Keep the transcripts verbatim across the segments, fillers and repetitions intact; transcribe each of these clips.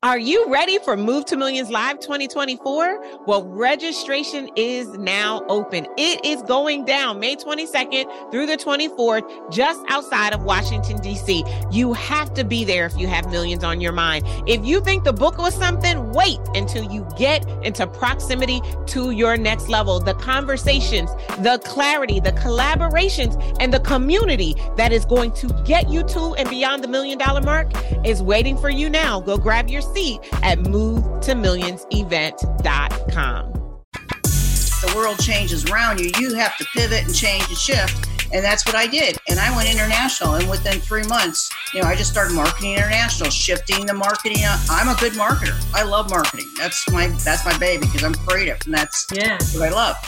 Are you ready for Move to Millions Live twenty twenty-four? Well, registration is now open. It is going down May twenty-second through the twenty-fourth, just outside of Washington, D C. You have to be there if you have millions on your mind. If you think the book was something, wait until you get into proximity to your next level. The conversations, the clarity, the collaborations, and the community that is going to get you to and beyond the million dollar mark is waiting for you now. Go grab your seat at move to millions event dot com. The world changes around you. You have to pivot and change and shift. And that's what I did. And I went international. And within three months, you know, I just started marketing international, shifting the marketing. I'm a good marketer. I love marketing. That's my that's my baby because I'm creative. And that's yeah. what I love.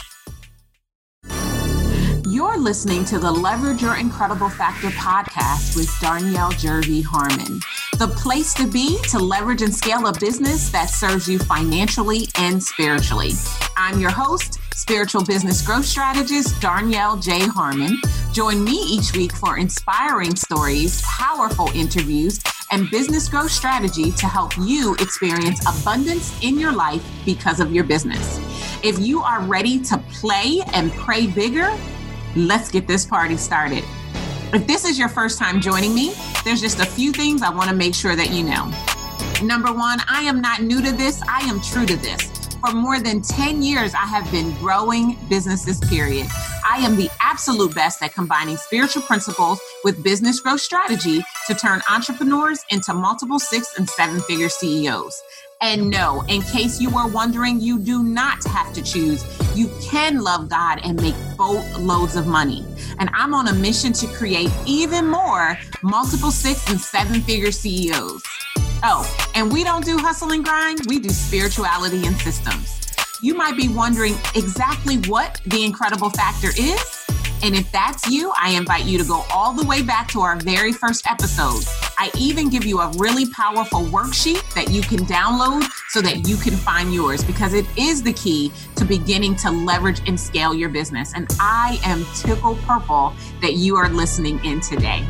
You're listening to the Leverage Your Incredible Factor podcast with Darnyelle Jervey Harmon, the place to be to leverage and scale a business that serves you financially and spiritually. I'm your host, spiritual business growth strategist Darnyelle J. Harmon. Join me each week for inspiring stories, powerful interviews, and business growth strategy to help you experience abundance in your life because of your business. If you are ready to play and pray bigger, let's get this party started. If this is your first time joining me, there's just a few things I want to make sure that you know. Number one, I am not new to this. I am true to this. For more than ten years, I have been growing businesses, period. I am the absolute best at combining spiritual principles with business growth strategy to turn entrepreneurs into multiple six and seven figure C E Os. And no, in case you were wondering, you do not have to choose. You can love God and make boatloads of money. And I'm on a mission to create even more multiple six and seven figure C E Os. Oh, and we don't do hustle and grind. We do spirituality and systems. You might be wondering exactly what the incredible factor is. And if that's you, I invite you to go all the way back to our very first episode. I even give you a really powerful worksheet that you can download so that you can find yours, because it is the key to beginning to leverage and scale your business. And I am tickled purple that you are listening in today.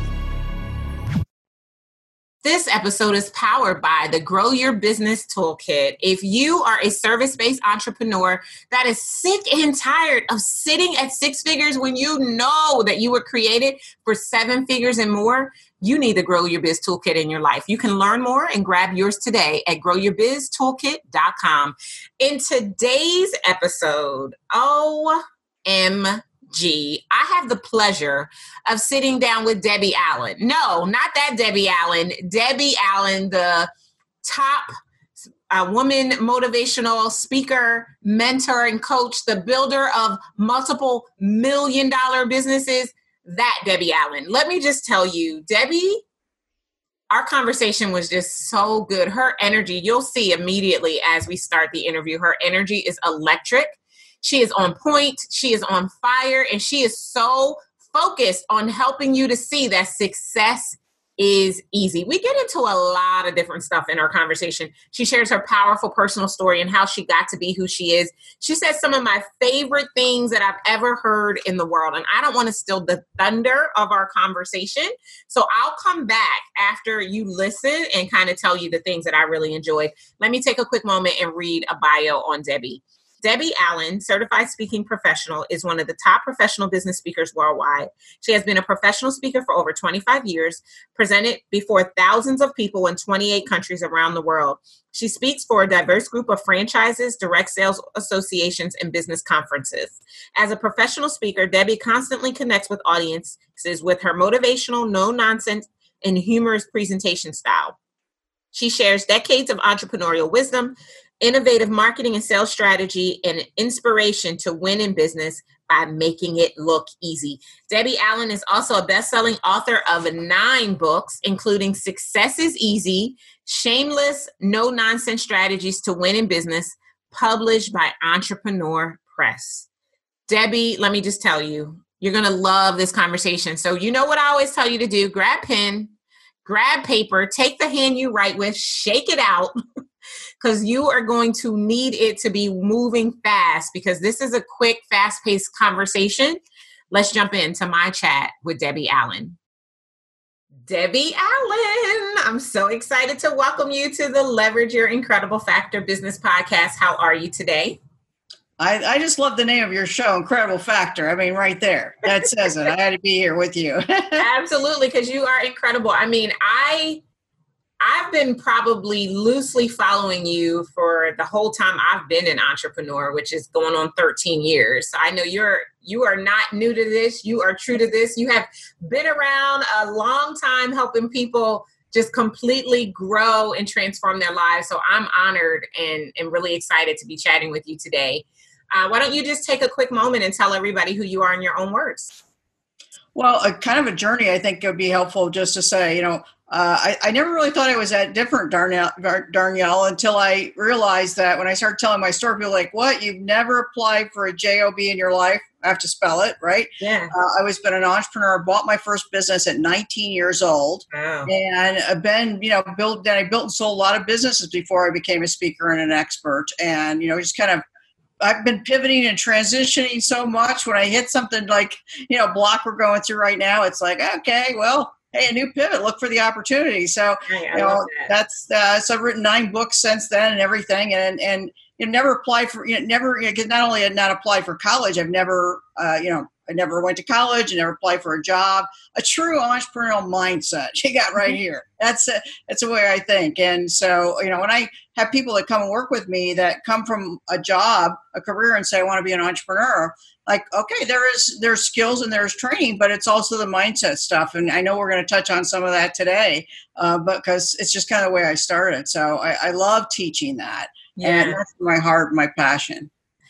This episode is powered by the Grow Your Business Toolkit. If you are a service-based entrepreneur that is sick and tired of sitting at six figures when you know that you were created for seven figures and more, you need the Grow Your Biz Toolkit in your life. You can learn more and grab yours today at grow your biz toolkit dot com. In today's episode, O M G, I have the pleasure of sitting down with Debbie Allen. No, not that Debbie Allen. Debbie Allen, the top uh, woman motivational speaker, mentor, and coach, the builder of multiple million dollar businesses. That Debbie Allen. Let me just tell you, Debbie, our conversation was just so good. Her energy, you'll see immediately as we start the interview, her energy is electric. She is on point. She is on fire. And she is so focused on helping you to see that success is easy. We get into a lot of different stuff in our conversation. She shares her powerful personal story and how she got to be who she is. She says some of my favorite things that I've ever heard in the world. And I don't want to steal the thunder of our conversation. So I'll come back after you listen and kind of tell you the things that I really enjoyed. Let me take a quick moment and read a bio on Debbie. Debbie Allen, certified speaking professional, is one of the top professional business speakers worldwide. She has been a professional speaker for over twenty-five years, presented before thousands of people in twenty-eight countries around the world. She speaks for a diverse group of franchises, direct sales associations, and business conferences. As a professional speaker, Debbie constantly connects with audiences with her motivational, no-nonsense, and humorous presentation style. She shares decades of entrepreneurial wisdom, innovative marketing and sales strategy, and inspiration to win in business by making it look easy. Debbie Allen is also a best-selling author of nine books, including Success is Easy, Shameless, No-Nonsense Strategies to Win in Business, published by Entrepreneur Press. Debbie, let me just tell you, you're going to love this conversation. So you know what I always tell you to do? Grab pen, grab paper, take the hand you write with, shake it out, because you are going to need it to be moving fast, because this is a quick, fast-paced conversation. Let's jump into my chat with Debbie Allen. Debbie Allen. I'm so excited to welcome you to the Leverage Your Incredible Factor Business Podcast. How are you today? I, I just love the name of your show, Incredible Factor. I mean, right there. That says it. I had to be here with you. Absolutely, because you are incredible. I mean, I, I've been probably loosely following you for the whole time I've been an entrepreneur, which is going on thirteen years. So I know you're you are not new to this. You are true to this. You have been around a long time helping people just completely grow and transform their lives. So I'm honored and, and really excited to be chatting with you today. Uh, why don't you just take a quick moment and tell everybody who you are in your own words? Well, a kind of a journey, I think it would be helpful just to say, you know, uh, I, I never really thought I was that different, Darnell, Darnell, until I realized that when I started telling my story, people were like, what? You've never applied for a job in your life? I have to spell it, right? Yeah. Uh, I was been an entrepreneur. I bought my first business at nineteen years old. Wow. And I've been, you know, built, then I built and sold a lot of businesses before I became a speaker and an expert. And, you know, just kind of, I've been pivoting and transitioning so much. When I hit something like, you know, block we're going through right now, it's like, okay, well, hey, a new pivot, look for the opportunity. So, Hey, I you know, love that. that's, uh, so I've written nine books since then and everything. And, and, you know, never applied for, you know, never, you know, not only had not applied for college, I've never, uh, you know, I never went to college and never applied for a job. A true entrepreneurial mindset you got right here. That's a, that's the way I think. And so, you know, when I have people that come and work with me that come from a job, a career, and say, I want to be an entrepreneur, like, okay, there is, there's skills and there's training, but it's also the mindset stuff. And I know we're going to touch on some of that today, uh, but because it's just kind of the way I started. So I, I love teaching that. Yeah. And that's my heart, my passion.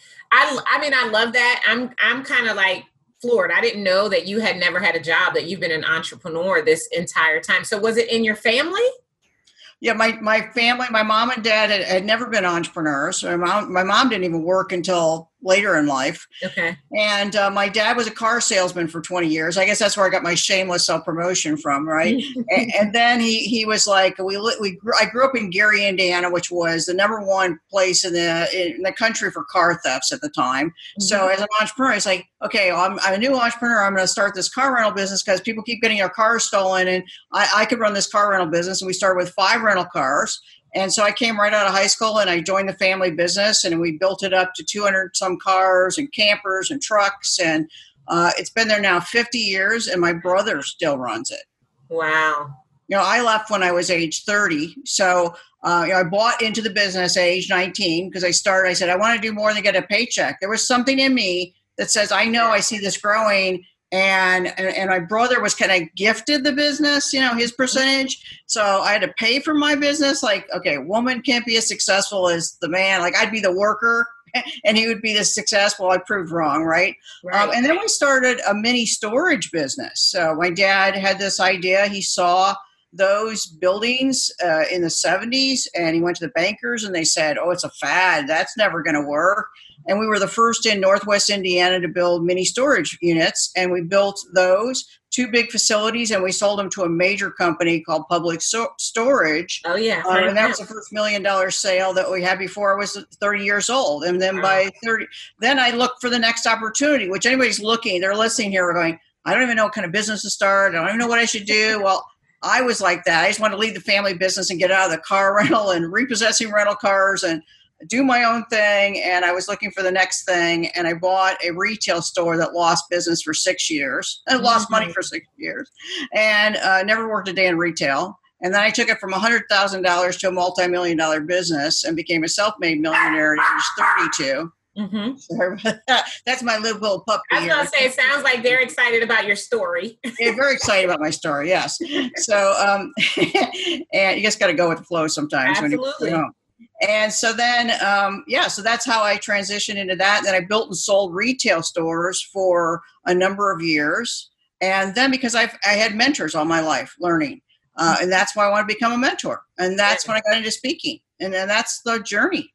I, I mean, I love that. I'm, I'm kind of like floored. I didn't know that you had never had a job, that you've been an entrepreneur this entire time. So was it in your family? Yeah, my, my family, my mom and dad had, had never been entrepreneurs. My mom, my mom didn't even work until later in life. Okay. And uh, my dad was a car salesman for twenty years. I guess that's where I got my shameless self-promotion from, right? and, and then he he was like, we we grew, I grew up in Gary, Indiana, which was the number one place in the in the country for car thefts at the time. Mm-hmm. So as an entrepreneur, it's like, okay, well, I'm, I'm a new entrepreneur. I'm going to start this car rental business because people keep getting their cars stolen, and I, I could run this car rental business. And we started with five rental cars. And so I came right out of high school and I joined the family business, and we built it up to two hundred some cars and campers and trucks. And uh, it's been there now fifty years, and my brother still runs it. Wow. You know, I left when I was age thirty. So uh, you know, I bought into the business at age nineteen because I started, I said, I want to do more than get a paycheck. There was something in me that says, I know I see this growing. And, and and my brother was kind of gifted the business, you know, his percentage. So I had to pay for my business. Like, okay, woman can't be as successful as the man. Like, I'd be the worker and he would be the successful. I proved wrong, right? Right. Um, and then we started a mini storage business. So my dad had this idea. He saw those buildings uh, in the seventies, and he went to the bankers and they said, oh, it's a fad. That's never going to work. And we were the first in Northwest Indiana to build mini storage units. And we built those, two big facilities, and we sold them to a major company called Public so- Storage. Oh, yeah. Uh, and that was the first million dollar sale that we had before I was thirty years old. And then wow. by thirty, then I looked for the next opportunity, which anybody's looking, they're listening here, we're going, I don't even know what kind of business to start. I don't even know what I should do. Well, I was like that. I just wanted to leave the family business and get out of the car rental and repossessing rental cars and do my own thing. And I was looking for the next thing. And I bought a retail store that lost business for six years. I lost mm-hmm. money for six years and uh, never worked a day in retail. And then I took it from one hundred thousand dollars to a multi-million dollar business and became a self-made millionaire at age thirty-two. Mm-hmm. So that's my little puppy. I was going to say, it sounds like they're excited about your story. They're very excited about my story, yes. So, um, and you just got to go with the flow sometimes. Absolutely. When you, you know. And so then, um, yeah, so that's how I transitioned into that. And then I built and sold retail stores for a number of years. And then because I've, I had mentors all my life learning. Uh, and that's why I want to become a mentor. And that's when I got into speaking. And then that's the journey.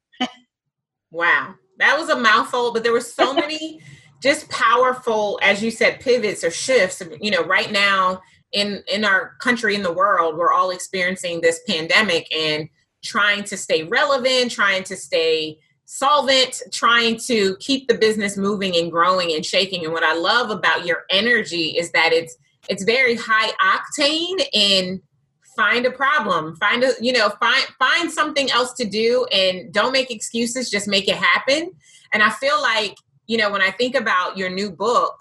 Wow. That was a mouthful, but there were so many just powerful, as you said, pivots or shifts. You know, right now in, in our country, in the world, we're all experiencing this pandemic and trying to stay relevant, trying to stay solvent, trying to keep the business moving and growing and shaking. And what I love about your energy is that it's it's very high octane and find a problem, find a, you know, find, find something else to do and don't make excuses, just make it happen. And I feel like, you know, when I think about your new book,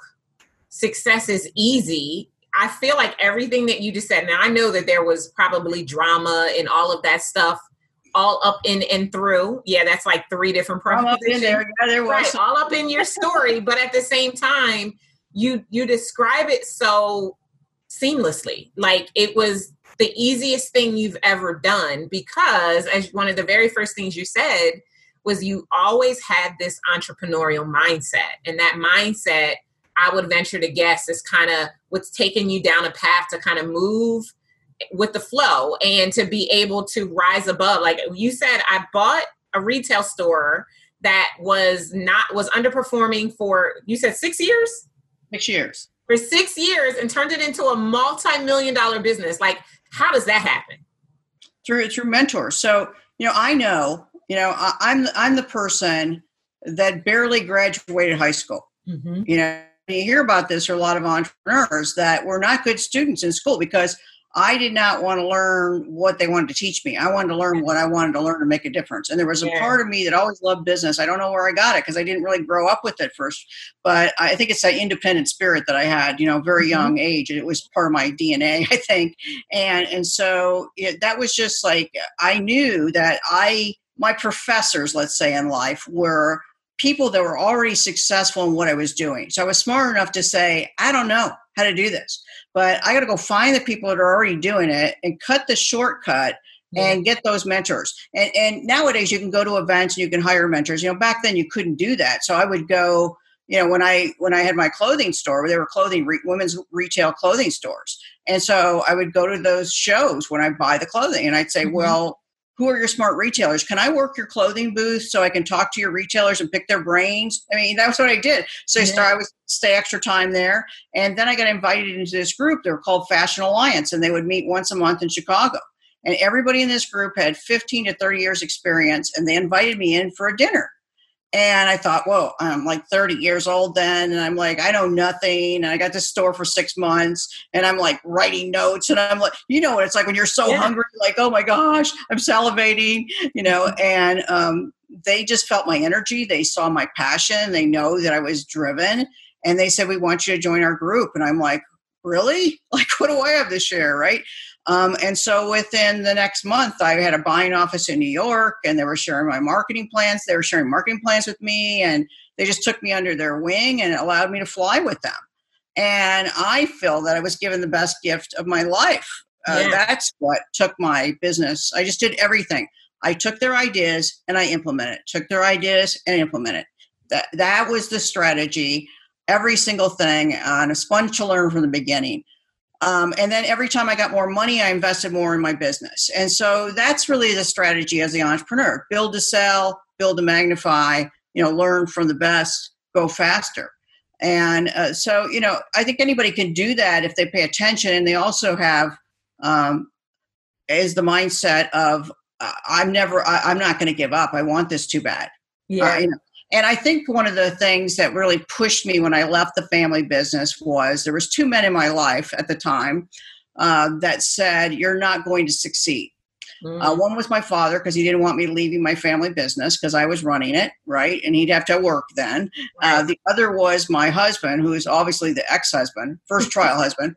Success is Easy, I feel like everything that you just said, now I know that there was probably drama and all of that stuff all up in and through. Yeah, that's like three different propositions. There. Yeah, there was. Right, all up in your story. But at the same time, you you describe it so seamlessly. Like it was the easiest thing you've ever done because, as one of the very first things you said, was you always had this entrepreneurial mindset. And that mindset, I would venture to guess, is kind of what's taking you down a path to kind of move with the flow and to be able to rise above. Like you said, I bought a retail store that was not, was underperforming for, you said six years? Six years. For six years and turned it into a multi-million dollar business. Like, how does that happen? Through through mentors. So, you know, I know, you know, I, I'm I'm the person that barely graduated high school. Mm-hmm. You know, you hear about this for a lot of entrepreneurs that were not good students in school because I did not want to learn what they wanted to teach me. I wanted to learn what I wanted to learn to make a difference. And there was a yeah. part of me that always loved business. I don't know where I got it because I didn't really grow up with it first. But I think it's that independent spirit that I had, you know, very mm-hmm. young age. It was part of my D N A, I think. And and so it, that was just like, I knew that I, my professors, let's say in life, were people that were already successful in what I was doing. So I was smart enough to say, I don't know how to do this, but I got to go find the people that are already doing it and cut the shortcut yeah. and get those mentors. And, and nowadays you can go to events and you can hire mentors. You know, back then you couldn't do that. So I would go, you know, when I, when I had my clothing store, where they were clothing, re- women's retail clothing stores. And so I would go to those shows when I buy the clothing and I'd say, mm-hmm. well, who are your smart retailers? Can I work your clothing booth so I can talk to your retailers and pick their brains? I mean, that's what I did. So yeah. I started, I would stay extra time there. And then I got invited into this group. They were called Fashion Alliance, and they would meet once a month in Chicago. And everybody in this group had fifteen to thirty years experience, and they invited me in for a dinner. And I thought, whoa, I'm like thirty years old then. And I'm like, I know nothing. And I got this store for six months and I'm like writing notes. And I'm like, you know what it's like when you're so yeah. hungry, like, oh my gosh, I'm salivating, you know, and um, they just felt my energy. They saw my passion. They know that I was driven. And they said, we want you to join our group. And I'm like, really? Like, what do I have to share? Right. Um, and so within the next month, I had a buying office in New York, and they were sharing my marketing plans. They were sharing marketing plans with me, and they just took me under their wing and allowed me to fly with them. And I feel that I was given the best gift of my life. Uh, yeah. That's what took my business. I just did everything. I took their ideas and I implemented. Took their ideas and implemented. That that was the strategy. Every single thing on a sponge to learn from the beginning. Um, and then every time I got more money, I invested more in my business. And so that's really the strategy as the entrepreneur. Build to sell, build to magnify, you know, learn from the best, go faster. And uh, so, you know, I think anybody can do that if they pay attention. And they also have um, is the mindset of, uh, I'm never, I, I'm not going to give up. I want this too bad. Yeah. Uh, you know, And I think one of the things that really pushed me when I left the family business was there was two men in my life at the time uh, that said, you're not going to succeed. Mm. Uh, one was my father because he didn't want me leaving my family business because I was running it, right? And he'd have to work then. Right. Uh, the other was my husband, who is obviously the ex-husband, first trial husband,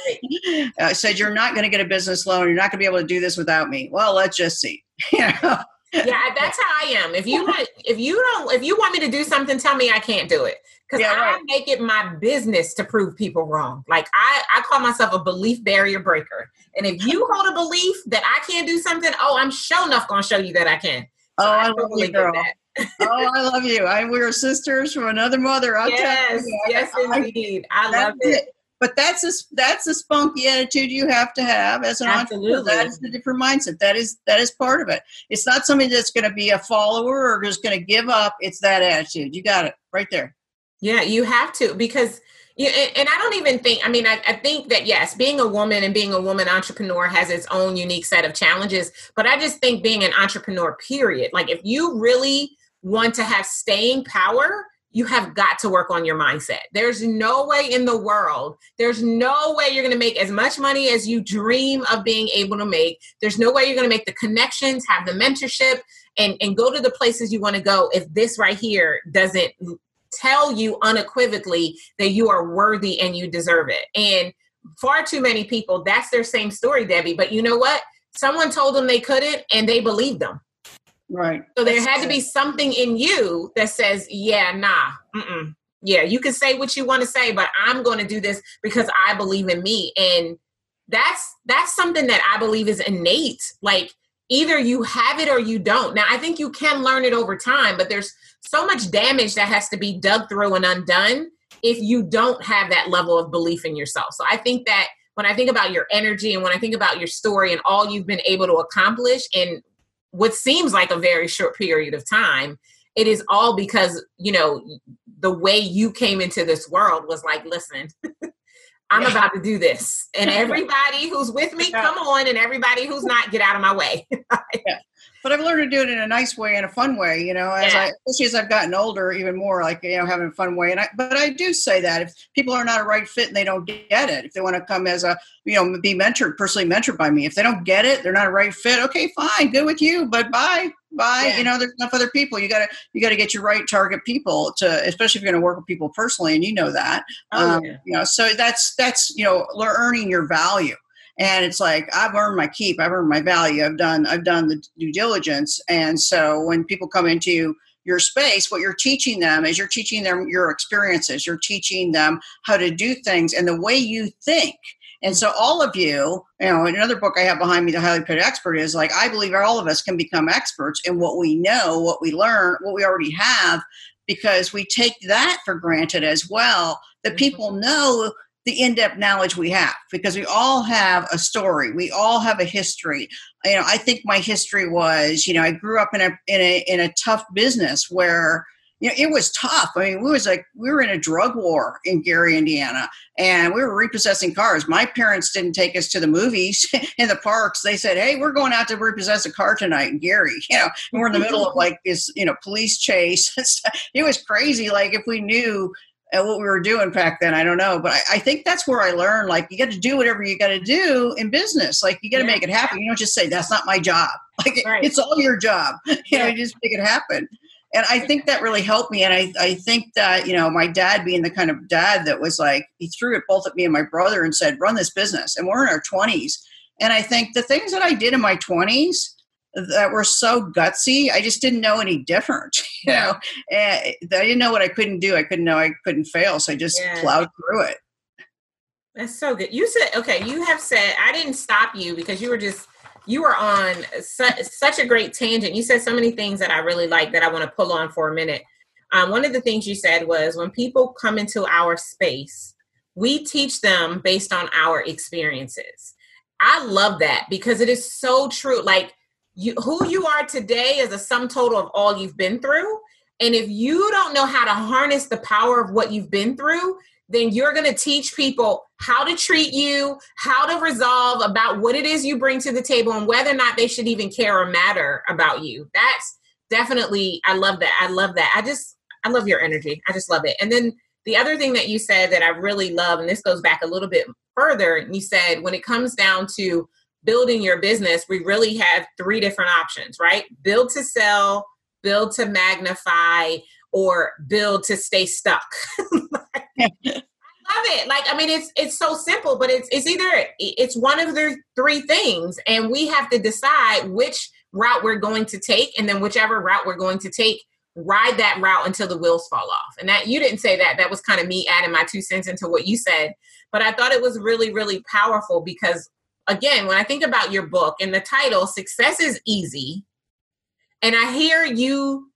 uh, said, you're not going to get a business loan. You're not going to be able to do this without me. Well, let's just see. You know? Yeah, that's how I am. If you want, if you don't, if you want me to do something, tell me I can't do it. Because yeah, right. I make it my business to prove people wrong. Like I, I call myself a belief barrier breaker. And if you hold a belief that I can't do something, oh, I'm sure enough going to show you that I can. So oh, I, I love totally you, girl. Oh, I love you. I we're sisters from another mother. I'll yes, you. yes, I, indeed. I, I love it. it. But that's a that's a spunky attitude you have to have as an Absolutely. entrepreneur. That is a different mindset. That is that is part of it. It's not somebody that's going to be a follower or just going to give up. It's that attitude. You got it right there. Yeah, you have to because you and, and I don't even think. I mean, I, I think that yes, being a woman and being a woman entrepreneur has its own unique set of challenges. But I just think being an entrepreneur, period. Like if you really want to have staying power, you have got to work on your mindset. There's no way in the world, there's no way you're going to make as much money as you dream of being able to make. There's no way you're going to make the connections, have the mentorship, and, and go to the places you want to go if this right here doesn't tell you unequivocally that you are worthy and you deserve it. And far too many people, that's their same story, Debbie. But you know what? Someone told them they couldn't and they believed them. Right. So there had to be something in you that says, yeah, nah, mm-mm. yeah, you can say what you want to say, but I'm going to do this because I believe in me. And that's, that's something that I believe is innate. Like either you have it or you don't. Now, I think you can learn it over time, but there's so much damage that has to be dug through and undone if you don't have that level of belief in yourself. So I think that when I think about your energy and when I think about your story and all you've been able to accomplish in what seems like a very short period of time, it is all because, you know, the way you came into this world was like, listen, I'm yeah. about to do this. And everybody who's with me, come on. And everybody who's not, get out of my way. yeah. But I've learned to do it in a nice way, in a fun way, you know, as yeah. I, especially as I've gotten older, even more like, you know, having a fun way. And I, but I do say that if people are not a right fit and they don't get it, if they want to come as a, you know, be mentored, personally mentored by me, if they don't get it, they're not a right fit. Okay, fine. Good with you, but bye, bye. Yeah. You know, there's enough other people. You gotta, you gotta get your right target people to, especially if you're going to work with people personally. And you know that, oh, um, yeah. you know, so that's, that's, you know, earning your value. And it's like, I've earned my keep. I've earned my value. I've done, I've done the due diligence. And so when people come into your space, what you're teaching them is you're teaching them your experiences. You're teaching them how to do things and the way you think. And so all of you, you know, another book I have behind me, The Highly Paid Expert, is like, I believe all of us can become experts in what we know, what we learn, what we already have, because we take that for granted as well, that people know the in-depth knowledge we have, because we all have a story. We all have a history. You know, I think my history was, you know, I grew up in a, in a, in a tough business where, you know, it was tough. I mean, we was like, we were in a drug war in Gary, Indiana, and we were repossessing cars. My parents didn't take us to the movies in the parks. They said, hey, we're going out to repossess a car tonight in Gary. You know, and we're in the middle of like this, you know, police chase. It was crazy. Like if we knew and what we were doing back then, I don't know. But I, I think that's where I learned, like, you got to do whatever you got to do in business. Like, you got to yeah. make it happen. You don't just say, that's not my job. Like, right. It's all your job. You yeah. know, you just make it happen. And I think that really helped me. And I, I think that, you know, my dad being the kind of dad that was like, he threw it both at me and my brother and said, run this business. And we're in our twenties. And I think the things that I did in my twenties that were so gutsy, I just didn't know any different. You know, and I didn't know what I couldn't do. I couldn't know I couldn't fail. So I just yeah. plowed through it. That's so good. You said, okay, you have said, I didn't stop you because you were just, you were on su- such a great tangent. You said so many things that I really like that I want to pull on for a minute. Um, one of the things you said was when people come into our space, we teach them based on our experiences. I love that because it is so true. Like, You, who you are today is a sum total of all you've been through. And if you don't know how to harness the power of what you've been through, then you're going to teach people how to treat you, how to resolve about what it is you bring to the table and whether or not they should even care or matter about you. That's definitely, I love that. I love that. I just, I love your energy. I just love it. And then the other thing that you said that I really love, and this goes back a little bit further, you said when it comes down to building your business, we really have three different options, right? Build to sell, build to magnify, or build to stay stuck. I love it. Like, I mean, it's it's so simple, but it's it's either it's one of the three things, and we have to decide which route we're going to take, and then whichever route we're going to take, ride that route until the wheels fall off. And that you didn't say that. That was kind of me adding my two cents into what you said, but I thought it was really, really powerful because, again, when I think about your book and the title, Success is Easy, and I hear you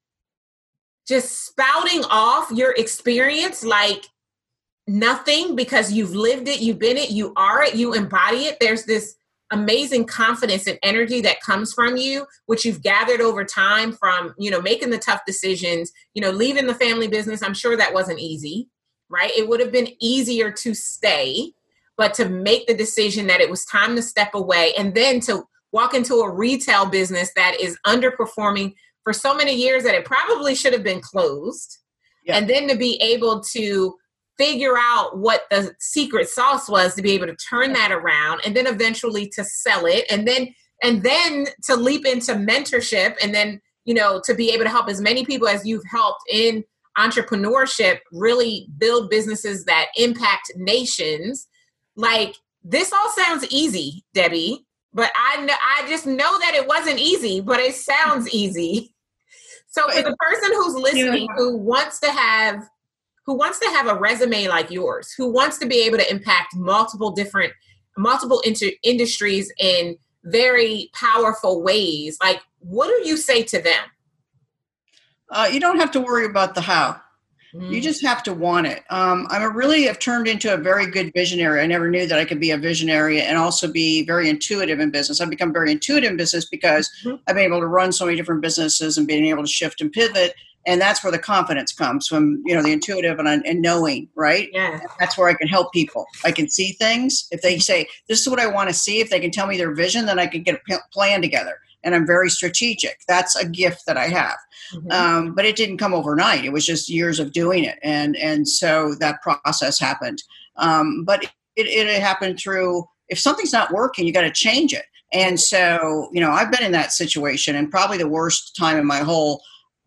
just spouting off your experience like nothing because you've lived it, you've been it, you are it, you embody it. There's this amazing confidence and energy that comes from you, which you've gathered over time from, you know, making the tough decisions, you know, leaving the family business. I'm sure that wasn't easy, right? It would have been easier to stay, but to make the decision that it was time to step away and then to walk into a retail business that is underperforming for so many years that it probably should have been closed. Yeah. And then to be able to figure out what the secret sauce was to be able to turn that around, and then eventually to sell it, and then and then to leap into mentorship, and then, you know, to be able to help as many people as you've helped in entrepreneurship really build businesses that impact nations. Like, this all sounds easy, Debbie, but I know, I just know that it wasn't easy, but it sounds easy. So for the person who's listening, who wants to have who wants to have a resume like yours, who wants to be able to impact multiple different, multiple inter- industries in very powerful ways, like, what do you say to them? Uh, you don't have to worry about the how. Mm. You just have to want it. Um, I'm a really have turned into a very good visionary. I never knew that I could be a visionary and also be very intuitive in business. I've become very intuitive in business because mm-hmm. I've been able to run so many different businesses and being able to shift and pivot. And that's where the confidence comes from, you know, the intuitive and, and knowing, right? Yeah. That's where I can help people. I can see things. If they say, this is what I want to see, if they can tell me their vision, then I can get a plan together. And I'm very strategic. That's a gift that I have. Mm-hmm. Um, but it didn't come overnight. It was just years of doing it. And and so that process happened. Um, but it, it happened through, if something's not working, you got to change it. And so, you know, I've been in that situation, and probably the worst time in my whole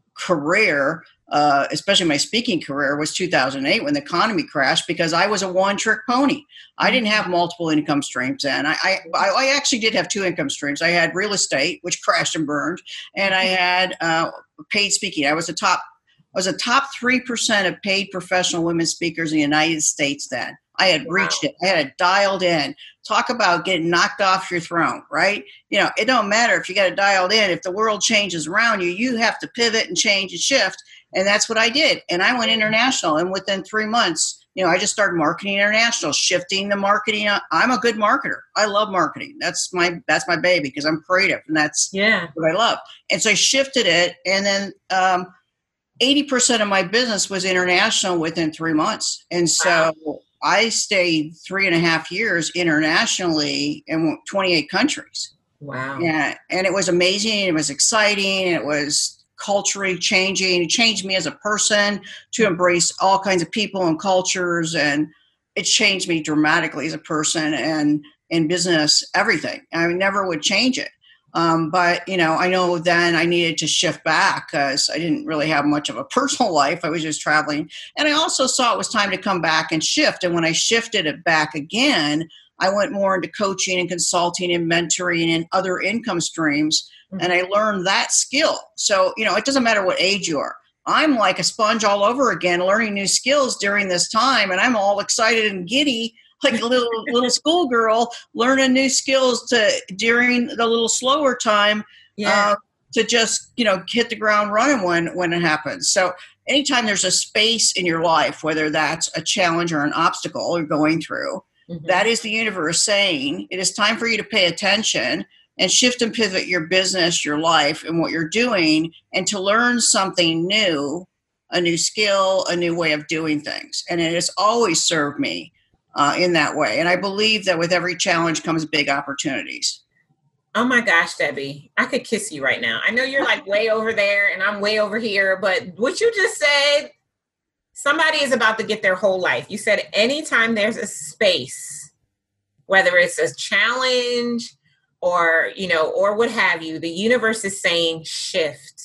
career, uh, especially my speaking career, was two thousand eight when the economy crashed, because I was a one-trick pony. I didn't have multiple income streams then. I, I, I actually did have two income streams. I had real estate, which crashed and burned, and I had uh, paid speaking. I was a top, I was a top three percent of paid professional women speakers in the United States then. I had reached wow. it. I had it dialed in. Talk about getting knocked off your throne, right? You know, it don't matter if you got it dialed in. If the world changes around you, you have to pivot and change and shift. And that's what I did. And I went international. And within three months, you know, I just started marketing international, shifting the marketing. I'm a good marketer. I love marketing. That's my that's my baby, because I'm creative, and that's yeah. what I love. And so I shifted it, and then um, eighty percent of my business was international within three months. And so wow. I stayed three and a half years internationally in twenty-eight countries. Wow. Yeah. And it was amazing. It was exciting. It was culturally changing. It changed me as a person to embrace all kinds of people and cultures. And it changed me dramatically as a person and in business, everything. I never would change it. Um, but, you know, I know then I needed to shift back because I didn't really have much of a personal life. I was just traveling. And I also saw it was time to come back and shift. And when I shifted it back again, I went more into coaching and consulting and mentoring and other income streams. Mm-hmm. And I learned that skill. So, you know, it doesn't matter what age you are. I'm like a sponge all over again, learning new skills during this time. And I'm all excited and giddy, like a little little schoolgirl learning new skills to during the little slower time yeah. uh, to just, you know, hit the ground running when, when it happens. So anytime there's a space in your life, whether that's a challenge or an obstacle you're going through, mm-hmm. that is the universe saying it is time for you to pay attention and shift and pivot your business, your life, and what you're doing, and to learn something new, a new skill, a new way of doing things. And it has always served me uh, in that way. And I believe that with every challenge comes big opportunities. Oh my gosh, Debbie, I could kiss you right now. I know you're like way over there and I'm way over here, but what you just said, somebody is about to get their whole life. You said anytime there's a space, whether it's a challenge or, you know, or what have you, the universe is saying shift.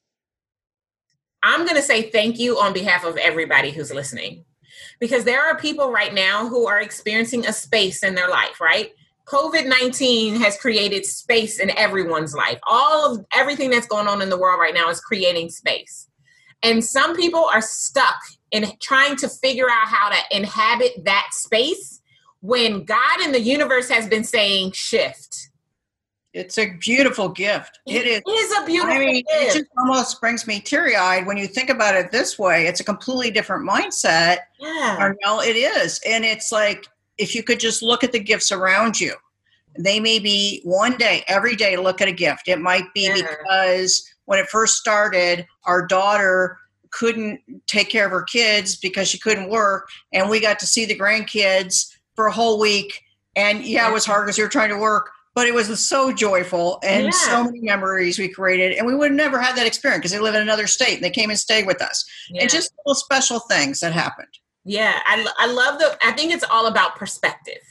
I'm going to say thank you on behalf of everybody who's listening, because there are people right now who are experiencing a space in their life, right? COVID nineteen has created space in everyone's life. All of everything that's going on in the world right now is creating space. And some people are stuck in trying to figure out how to inhabit that space when God and the universe has been saying shift. It's a beautiful gift. It, it is. It is a beautiful I mean, gift. It just almost brings me teary-eyed when you think about it this way. It's a completely different mindset. Yeah. Arnell, it is. And it's like, if you could just look at the gifts around you, they may be one day, every day, look at a gift. It might be yeah. because when it first started, our daughter couldn't take care of her kids because she couldn't work. And we got to see the grandkids for a whole week. And yeah, it was hard because you were trying to work. but it was so joyful and Yeah. so many memories we created. And we would have never had that experience because they live in another state and they came and stayed with us. Yeah. And just little special things that happened. Yeah. I, I love the, I think it's all about perspective.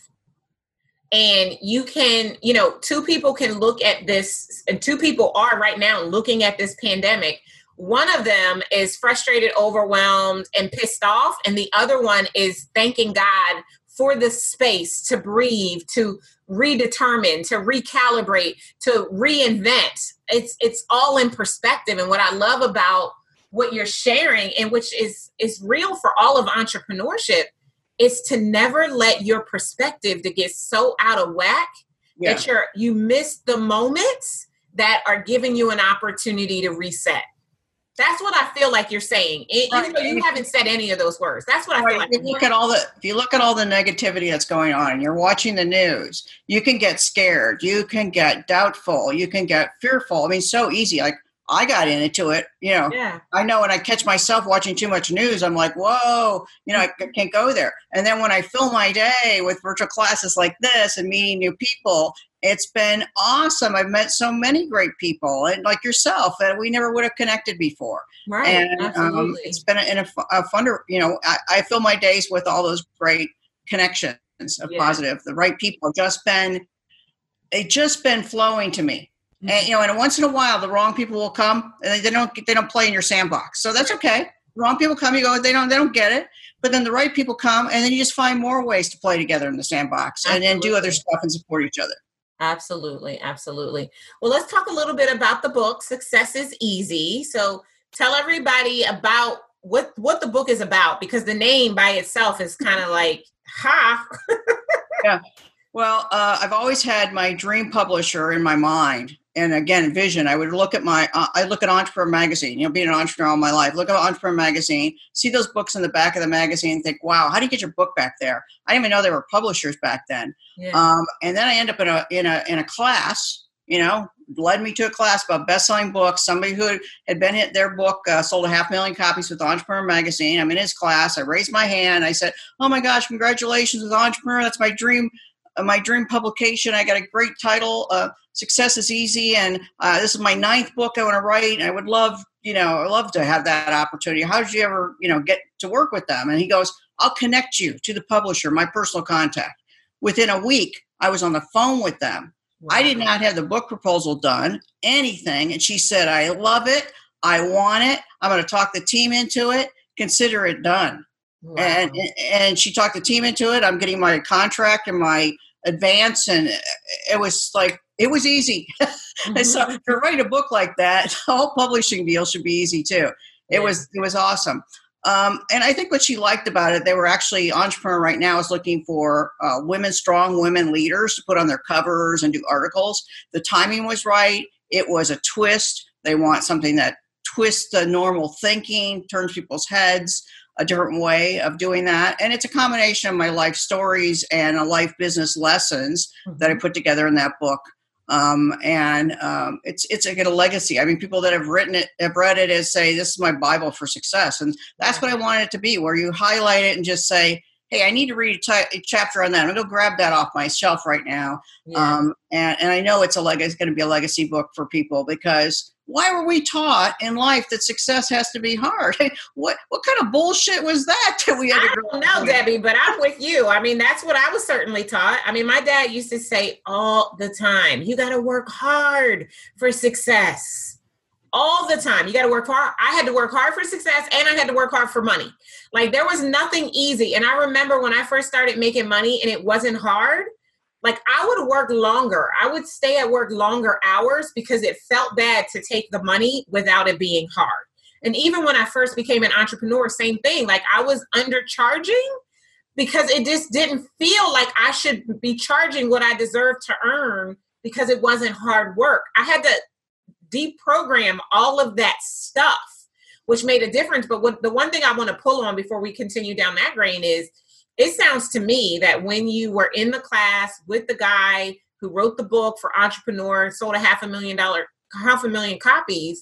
And you can, you know, two people can look at this, and two people are right now looking at this pandemic. One of them is frustrated, overwhelmed, and pissed off. And the other one is thanking God for the space to breathe, to redetermine, to recalibrate, to reinvent. It's it's all in perspective. And what I love about what you're sharing, and which is is real for all of entrepreneurship, is to never let your perspective to get so out of whack yeah. that you're you miss the moments that are giving you an opportunity to reset. That's what I feel like you're saying. It, right. Even though you haven't said any of those words, that's what I right. feel like. If you look at all the, if you look at all the negativity that's going on, and you're watching the news, you can get scared, you can get doubtful, you can get fearful. I mean, so easy. Like I got into it, you know. Yeah. I know when I catch myself watching too much news, I'm like, whoa, you know, I can't go there. And then when I fill my day with virtual classes like this and meeting new people, it's been awesome. I've met so many great people, and like yourself, that we never would have connected before. Right. And absolutely. Um, it's been a, a, a fun, you know, I, I fill my days with all those great connections of yeah. positive, the right people. Just been, they just been flowing to me. Mm-hmm. And you know, and once in a while, the wrong people will come, and they don't they don't play in your sandbox. So that's okay. The wrong people come, you go, they don't they don't get it. But then the right people come, and then you just find more ways to play together in the sandbox, absolutely. And then do other stuff and support each other. Absolutely. Absolutely. Well, let's talk a little bit about the book, Success is Easy. So tell everybody about what, what the book is about, because the name by itself is kind of like, ha. Yeah. Well, uh, I've always had my dream publisher in my mind. And again, vision. I would look at my, uh, I look at Entrepreneur Magazine, you know, being an entrepreneur all my life, look at Entrepreneur Magazine, see those books in the back of the magazine and think, wow, how do you get your book back there? I didn't even know there were publishers back then. Yeah. Um, and then I end up in a, in a, in a class, you know, led me to a class about best-selling books. Somebody who had been hit their book, uh, sold a half million copies with Entrepreneur Magazine. I'm in his class. I raised my hand. I said, oh my gosh, congratulations with Entrepreneur. That's my dream. My dream publication. I got a great title, uh, Success is Easy, and uh, this is my ninth book I want to write, and I would love, you know, I love to have that opportunity. How did you ever, you know, get to work with them? And he goes, I'll connect you to the publisher, my personal contact. Within a week, I was on the phone with them. Wow. I did not have the book proposal done, anything, and she said, I love it, I want it, I'm going to talk the team into it, consider it done. Wow. And and she talked the team into it. I'm getting my contract and my advance, and it was like it was easy. Mm-hmm. And so to write a book like that, the whole publishing deal should be easy too. It yeah. was it was awesome. Um, and I think what she liked about it, they were actually, Entrepreneur right now is looking for uh, women, strong women leaders to put on their covers and do articles. The timing was right. It was a twist. They want something that twists the normal thinking, turns people's heads, a different way of doing that. And it's a combination of my life stories and a life business lessons mm-hmm. that I put together in that book. Um, and um, it's it's a, a legacy. I mean, people that have written it, have read it as say, this is my Bible for success. And that's what I wanted it to be, where you highlight it and just say, hey, I need to read a, t- a chapter on that. I'm going to grab that off my shelf right now. Yeah. Um, and, and I know it's a leg- it's going to be a legacy book for people, because why were we taught in life that success has to be hard? What what kind of bullshit was that that we had to I don't know, Debbie, but I'm with you. I mean, that's what I was certainly taught. I mean, my dad used to say all the time, you got to work hard for success. All the time. You got to work hard. I had to work hard for success, and I had to work hard for money. Like, there was nothing easy. And I remember when I first started making money and it wasn't hard, like, I would work longer. I would stay at work longer hours because it felt bad to take the money without it being hard. And even when I first became an entrepreneur, same thing. Like, I was undercharging because it just didn't feel like I should be charging what I deserved to earn because it wasn't hard work. I had to deprogram all of that stuff, which made a difference. But what the one thing I want to pull on before we continue down that grain is, it sounds to me that when you were in the class with the guy who wrote the book for Entrepreneur, sold a half a million dollar, half a million copies,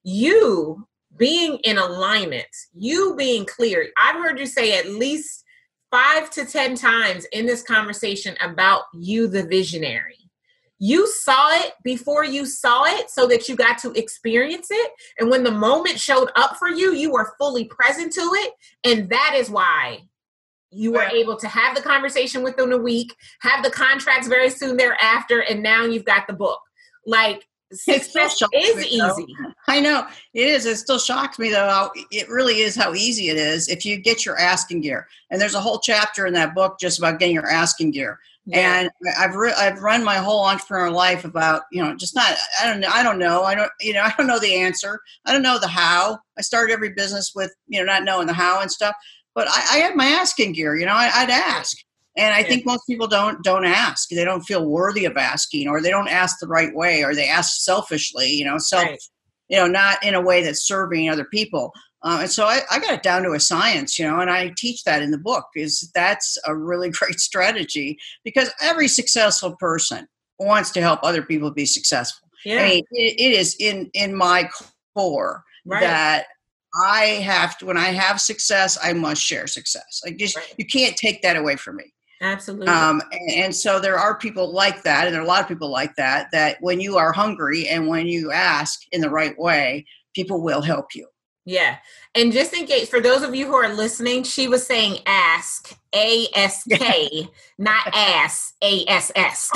you being in alignment, you being clear. I've heard you say at least five to ten times in this conversation about you, the visionary. You saw it before you saw it so that you got to experience it. And when the moment showed up for you, you were fully present to it. And that is why you were Right. able to have the conversation within a week, have the contracts very soon thereafter, and now you've got the book. Like, success is me, though. easy. I know it is. It still shocks me though. How it really is how easy it is if you get your asking gear. And there's a whole chapter in that book just about getting your asking gear. Yeah. And I've re- I've run my whole entrepreneur life about, you know, just not, I don't know. I don't know. I don't, you know, I don't know the answer. I don't know the how. I started every business with, you know, not knowing the how and stuff, but I, I had my asking gear, you know, I, I'd ask. And I Yeah. think most people don't, don't ask. They don't feel worthy of asking, or they don't ask the right way, or they ask selfishly, you know, self, Right. you know, not in a way that's serving other people. Uh, and so I, I got it down to a science, you know, and I teach that in the book. Is that's a really great strategy, because every successful person wants to help other people be successful. Yeah. I mean, it, it is in, in my core Right. that I have to, when I have success, I must share success. Like just, Right. you can't take that away from me. Absolutely. Um, and, and so there are people like that, and there are a lot of people like that, that when you are hungry and when you ask in the right way, people will help you. Yeah. And just in case, for those of you who are listening, she was saying ask, A S K, not ass, A S S.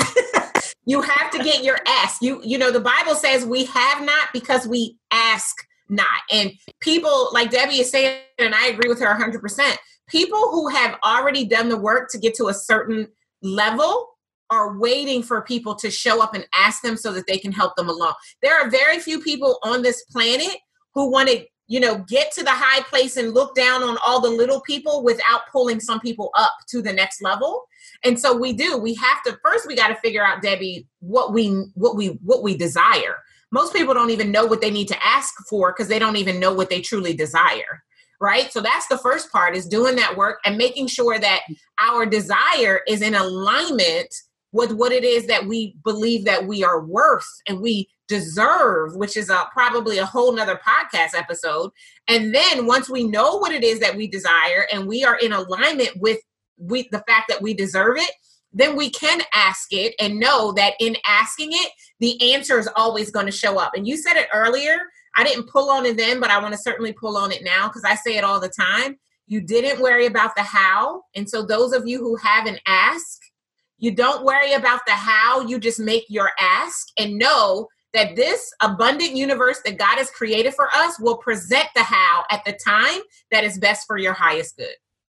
You have to get your ask. You, you know, the Bible says we have not because we ask not. And people, like Debbie is saying, and I agree with her one hundred percent, people who have already done the work to get to a certain level are waiting for people to show up and ask them so that they can help them along. There are very few people on this planet who want to, you know, get to the high place and look down on all the little people without pulling some people up to the next level. And so we do, we have to, first we got to figure out, Debbie, what we, what we, what we desire. Most people don't even know what they need to ask for because they don't even know what they truly desire. Right. So that's the first part, is doing that work and making sure that our desire is in alignment with what it is that we believe that we are worth and we deserve, which is a, probably a whole nother podcast episode. And then once we know what it is that we desire and we are in alignment with we, the fact that we deserve it, then we can ask it and know that in asking it, the answer is always going to show up. And you said it earlier. I didn't pull on it then, but I want to certainly pull on it now because I say it all the time. You didn't worry about the how. And so those of you who have an ask, you don't worry about the how. You just make your ask and know that this abundant universe that God has created for us will present the how at the time that is best for your highest good.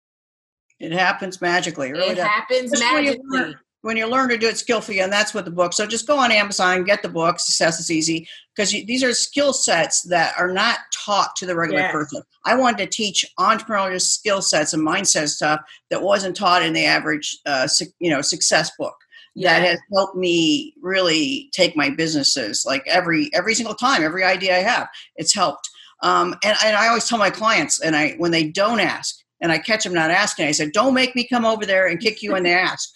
It happens magically. It, really It does. happens Just when you magically. learn- When you learn to do it skillfully, and that's what the book. So just go on Amazon, get the book. Success is Easy, because these are skill sets that are not taught to the regular Yes. person. I wanted to teach entrepreneurial skill sets and mindset stuff that wasn't taught in the average, uh, su- you know, success book. Yeah. That has helped me really take my businesses. Like every every single time, every idea I have, it's helped. Um, and, and I always tell my clients, and I when they don't ask, and I catch them not asking, I said, "Don't make me come over there and kick you when they ask."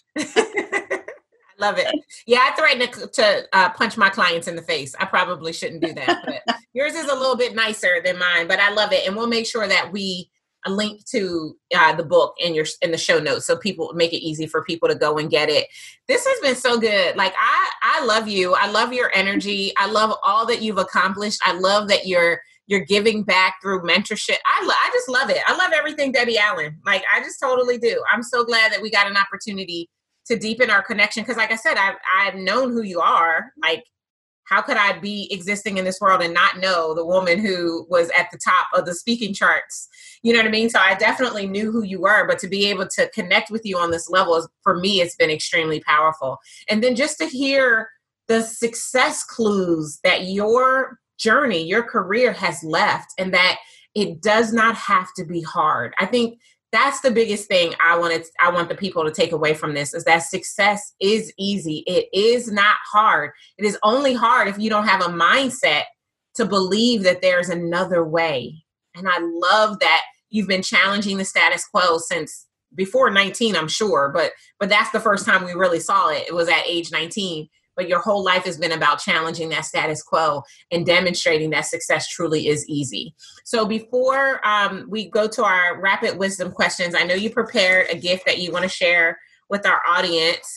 I love it. Yeah, I threaten to, to uh, punch my clients in the face. I probably shouldn't do that, but yours is a little bit nicer than mine. But I love it, and we'll make sure that we uh, link to uh, the book in your in the show notes so people make it easy for people to go and get it. This has been so good. Like I, I love you. I love your energy. I love all that you've accomplished. I love that you're you're giving back through mentorship. I lo- I just love it. I love everything Debbie Allen. Like I just totally do. I'm so glad that we got an opportunity to deepen our connection. Cause like I said, I've, I've known who you are. Like, how could I be existing in this world and not know the woman who was at the top of the speaking charts? You know what I mean? So I definitely knew who you were, but to be able to connect with you on this level is, for me, it's been extremely powerful. And then just to hear the success clues that your journey, your career has left, and that it does not have to be hard. I think that's the biggest thing I wanted. I want the people to take away from this, is that success is easy. It is not hard. It is only hard if you don't have a mindset to believe that there's another way. And I love that you've been challenging the status quo since before nineteen, I'm sure, but but that's the first time we really saw it. It was at age nineteen. But your whole life has been about challenging that status quo and demonstrating that success truly is easy. So before um, we go to our rapid wisdom questions, I know you prepared a gift that you want to share with our audience.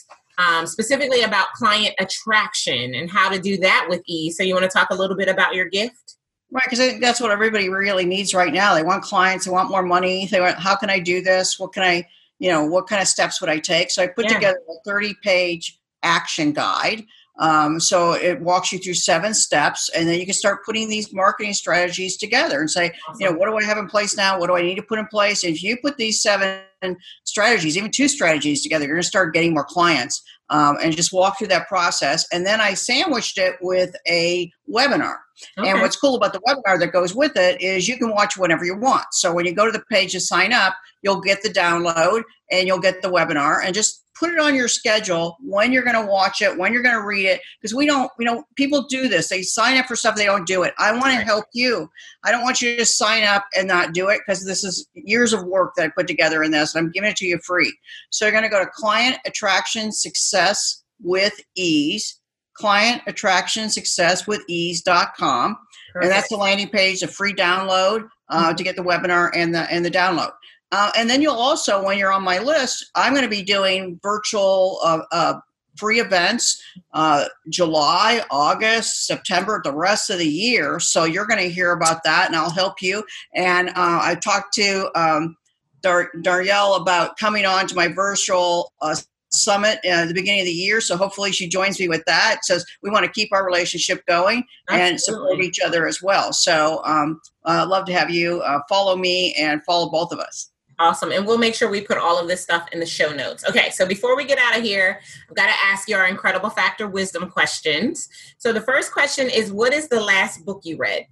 um, specifically about client attraction and how to do that with ease. So you want to talk a little bit about your gift? Right, because I think that's what everybody really needs right now. They want clients, they want more money. They want, how can I do this? What can I, you know, what kind of steps would I take? So I put yeah. together a thirty-page action guide. Um, so it walks you through seven steps, and then you can start putting these marketing strategies together and say, awesome. you know, what do I have in place now? What do I need to put in place? And if you put these seven strategies, even two strategies together, you're going to start getting more clients, um, and just walk through that process. And then I sandwiched it with a webinar. Okay. And what's cool about the webinar that goes with it is you can watch whenever you want. So when you go to the page to sign up, you'll get the download and you'll get the webinar, and just put it on your schedule when you're going to watch it, when you're going to read it, because we don't, you know, people do this. They sign up for stuff, they don't do it. I want to help you. I don't want you to just sign up and not do it, because this is years of work that I put together in this, and I'm giving it to you free. So you're going to go to Client Attraction Success with Ease, Client Attraction Success with Ease dot com. Perfect. And that's the landing page, the free download uh, mm-hmm. to get the webinar and the and the download. Uh, and then you'll also, when you're on my list, I'm going to be doing virtual uh, uh, free events, uh, July, August, September, the rest of the year. So you're going to hear about that, and I'll help you. And uh, I talked to um, Dar- Darielle about coming on to my virtual uh, summit at the beginning of the year. So hopefully she joins me with that. It says we want to keep our relationship going Absolutely. And support each other as well. So um, I'd love to have you uh, follow me and follow both of us. Awesome. And we'll make sure we put all of this stuff in the show notes. Okay. So before we get out of here, I've got to ask you our incredible factor wisdom questions. So the first question is, what is the last book you read?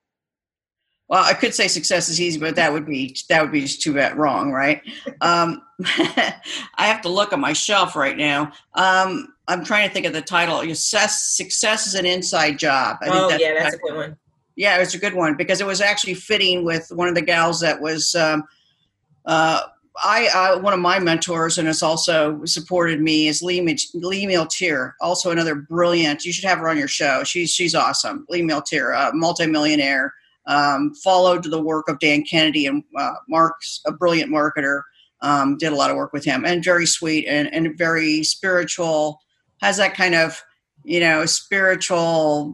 Well, I could say Success is Easy, but that would be, that would be just too bad wrong. Right. um, I have to look at my shelf right now. Um, I'm trying to think of the title. Success, Success is an Inside Job. I oh think that's yeah. That's a good one. Yeah, it was a good one because it was actually fitting with one of the gals that was, um, Uh, I, I, one of my mentors, and has also supported me, is Lee, Lee Miltier, also another brilliant. You should have her on your show. She's she's awesome. Lee Miltier, a multimillionaire, um, followed the work of Dan Kennedy, and uh, Mark's a brilliant marketer. Um, did a lot of work with him, and very sweet and, and very spiritual. Has that kind of, you know, spiritual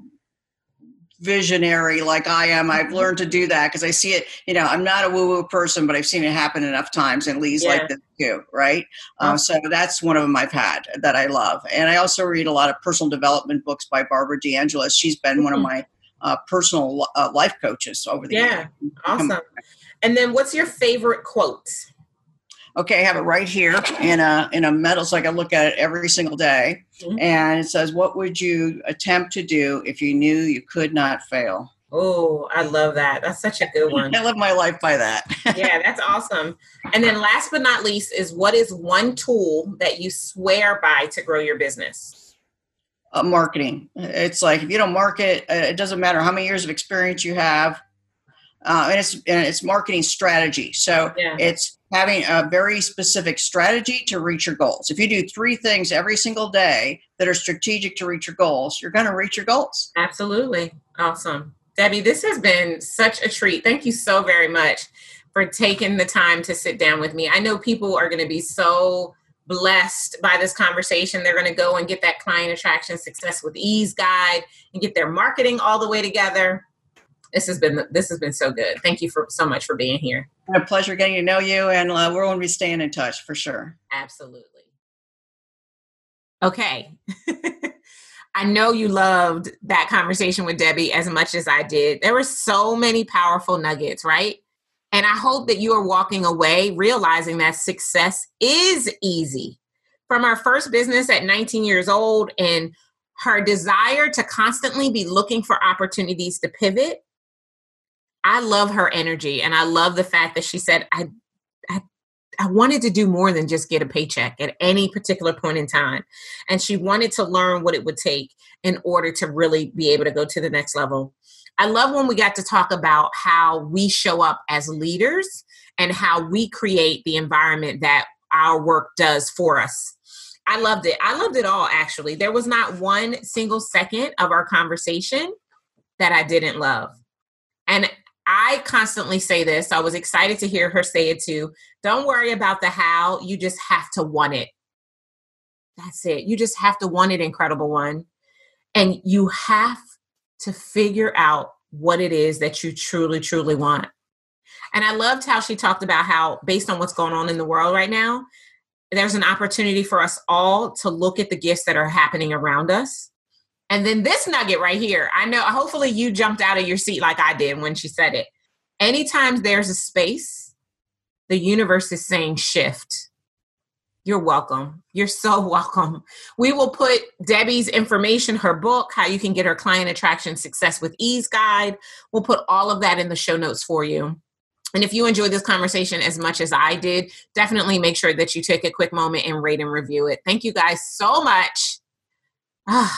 visionary like I am. I've learned to do that because I see it, you know, I'm not a woo-woo person, but I've seen it happen enough times, and Lee's yeah. like this too, right? Um, so that's one of them I've had that I love. And I also read a lot of personal development books by Barbara DeAngelis. She's been mm-hmm. one of my uh, personal uh, life coaches over the yeah. years. Yeah, awesome. And then what's your favorite quote? Okay, I have it right here in a in a metal, so I can look at it every single day. Mm-hmm. And it says, what would you attempt to do if you knew you could not fail? Oh, I love that. That's such a good one. I live my life by that. Yeah, that's awesome. And then last but not least is, what is one tool that you swear by to grow your business? Uh, marketing. It's like, if you don't market, uh, it doesn't matter how many years of experience you have. Uh, and it's and it's marketing strategy. So yeah. it's having a very specific strategy to reach your goals. If you do three things every single day that are strategic to reach your goals, you're going to reach your goals. Absolutely. Awesome. Debbie, this has been such a treat. Thank you so very much for taking the time to sit down with me. I know people are going to be so blessed by this conversation. They're going to go and get that Client Attraction Success with Ease guide and get their marketing all the way together. This has been this has been so good. Thank you for so much for being here. A pleasure getting to know you, and uh, we're going to be staying in touch for sure. Absolutely. Okay. I know you loved that conversation with Debbie as much as I did. There were so many powerful nuggets, right? And I hope that you are walking away realizing that success is easy. From our first business at nineteen years old, and her desire to constantly be looking for opportunities to pivot, I love her energy, and I love the fact that she said, I, I, I wanted to do more than just get a paycheck at any particular point in time. And she wanted to learn what it would take in order to really be able to go to the next level. I love when we got to talk about how we show up as leaders and how we create the environment that our work does for us. I loved it. I loved it all, actually. There was not one single second of our conversation that I didn't love. And I constantly say this. I was excited to hear her say it too. Don't worry about the how. You just have to want it. That's it. You just have to want it, incredible one. And you have to figure out what it is that you truly, truly want. And I loved how she talked about how, based on what's going on in the world right now, there's an opportunity for us all to look at the gifts that are happening around us. And then this nugget right here, I know, hopefully you jumped out of your seat like I did when she said it. Anytime there's a space, the universe is saying shift. You're welcome. You're so welcome. We will put Debbie's information, her book, how you can get her client attraction success with ease guide. We'll put all of that in the show notes for you. And if you enjoyed this conversation as much as I did, definitely make sure that you take a quick moment and rate and review it. Thank you guys so much. Ah,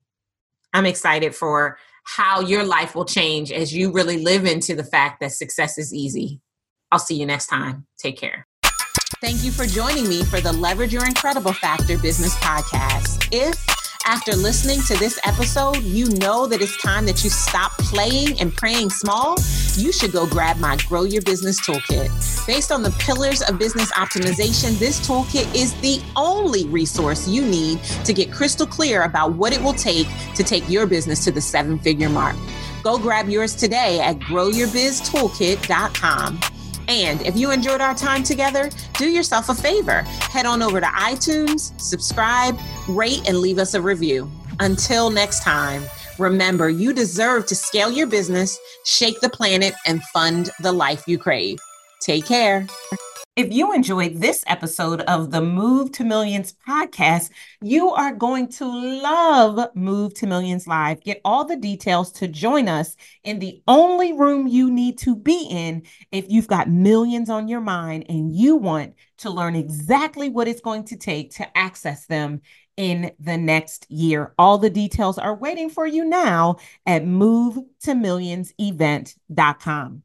I'm excited for how your life will change as you really live into the fact that success is easy. I'll see you next time. Take care. Thank you for joining me for the Leverage Your Incredible Factor Business Podcast. If after listening to this episode, you know that it's time that you stop playing and praying small, you should go grab my Grow Your Business Toolkit. Based on the pillars of business optimization, this toolkit is the only resource you need to get crystal clear about what it will take to take your business to the seven-figure mark. Go grab yours today at grow your biz toolkit dot com. And if you enjoyed our time together, do yourself a favor. Head on over to iTunes, subscribe, rate, and leave us a review. Until next time, remember, you deserve to scale your business, shake the planet, and fund the life you crave. Take care. If you enjoyed this episode of the Move to Millions podcast, you are going to love Move to Millions Live. Get all the details to join us in the only room you need to be in if you've got millions on your mind and you want to learn exactly what it's going to take to access them in the next year. All the details are waiting for you now at move to millions event dot com.